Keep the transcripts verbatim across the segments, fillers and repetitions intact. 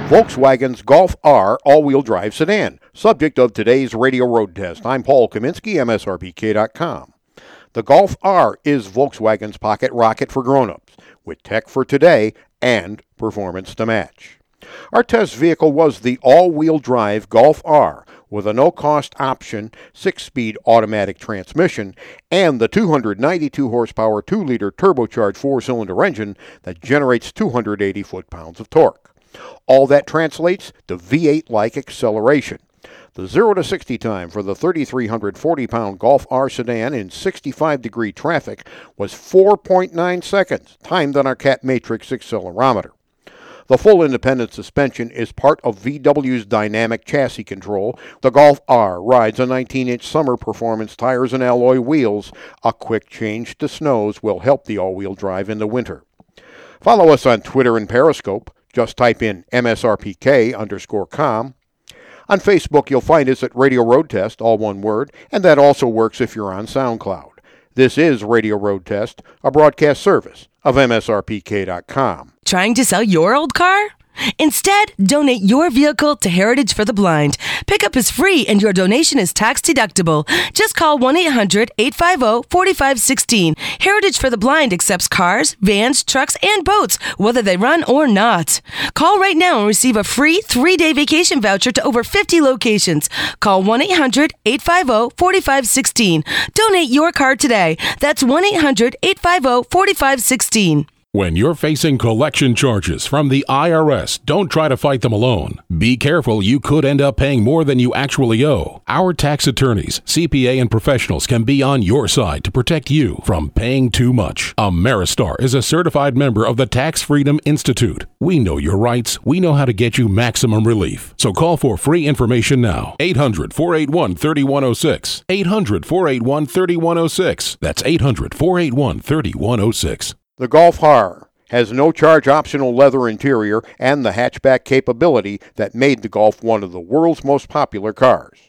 Volkswagen's Golf R all-wheel drive sedan, subject of today's radio road test. I'm Paul Kaminsky, M S R P K dot com. The Golf R is Volkswagen's pocket rocket for grown-ups, with tech for today and performance to match. Our test vehicle was the all-wheel drive Golf R with a no-cost option six-speed automatic transmission and the two hundred ninety-two horsepower two liter turbocharged four-cylinder engine that generates two hundred eighty foot-pounds of torque. All that translates to V eight-like acceleration. The zero to sixty time for the three thousand three hundred forty pound Golf R sedan in sixty-five degree traffic was four point nine seconds, timed on our Cat Matrix accelerometer. The full independent suspension is part of V W's dynamic chassis control. The Golf R rides on nineteen inch summer performance tires and alloy wheels. A quick change to snows will help the all-wheel drive in the winter. Follow us on Twitter and Periscope. Just type in M S R P K underscore com. On Facebook, you'll find us at Radio Road Test, all one word, and that also works if you're on SoundCloud. This is Radio Road Test, a broadcast service of M S R P K dot com. Trying to sell your old car? Instead, donate your vehicle to Heritage for the Blind. Pickup is free and your donation is tax deductible. Just call one eight hundred eight five zero four five one six. Heritage for the Blind accepts cars, vans, trucks, and boats, whether they run or not. Call right now and receive a free three-day vacation voucher to over fifty locations. Call one eight hundred eight five zero four five one six. Donate your car today. That's one eight hundred eight five zero four five one six. When you're facing collection charges from the I R S, don't try to fight them alone. Be careful, you could end up paying more than you actually owe. Our tax attorneys, C P A, and professionals can be on your side to protect you from paying too much. Ameristar is a certified member of the Tax Freedom Institute. We know your rights. We know how to get you maximum relief. So call for free information now. eight hundred four eight one three one zero six. eight hundred four eight one three one zero six. That's eight hundred four eight one three one zero six. The Golf R has no-charge optional leather interior and the hatchback capability that made the Golf one of the world's most popular cars.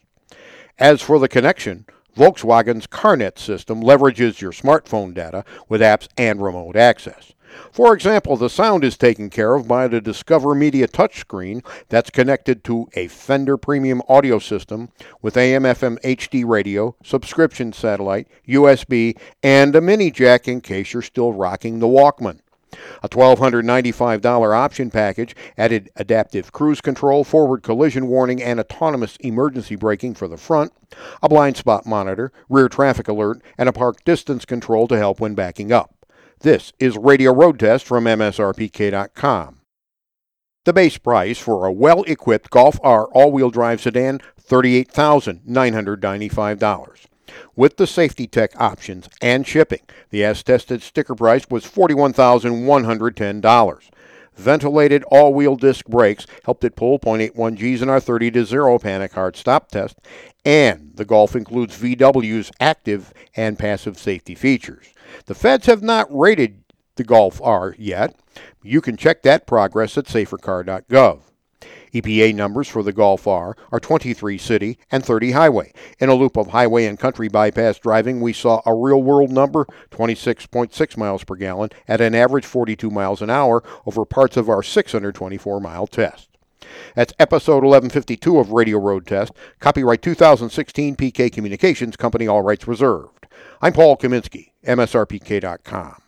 As for the connection, Volkswagen's CarNet system leverages your smartphone data with apps and remote access. For example, the sound is taken care of by the Discover Media touchscreen that's connected to a Fender premium audio system with A M F M H D radio, subscription satellite, U S B, and a mini jack in case you're still rocking the Walkman. A one thousand two hundred ninety-five dollars option package added adaptive cruise control, forward collision warning, and autonomous emergency braking for the front, a blind spot monitor, rear traffic alert, and a park distance control to help when backing up. This is Radio Road Test from M S R P K dot com. The base price for a well-equipped Golf R all-wheel drive sedan, thirty-eight thousand nine hundred ninety-five dollars. With the safety tech options and shipping, the as-tested sticker price was forty-one thousand one hundred ten dollars. Ventilated all-wheel disc brakes helped it pull point eight one G's in our thirty to zero panic hard stop test, and the Golf includes V W's active and passive safety features. The feds have not rated the Golf R yet. You can check that progress at safer car dot gov. E P A numbers for the Golf R are twenty-three city and thirty highway. In a loop of highway and country bypass driving, we saw a real-world number, twenty-six point six miles per gallon, at an average forty-two miles an hour over parts of our six hundred twenty-four mile test. That's episode eleven fifty-two of Radio Road Test. Copyright two thousand sixteen P K Communications Company, all rights reserved. I'm Paul Kaminsky, M S R P K dot com.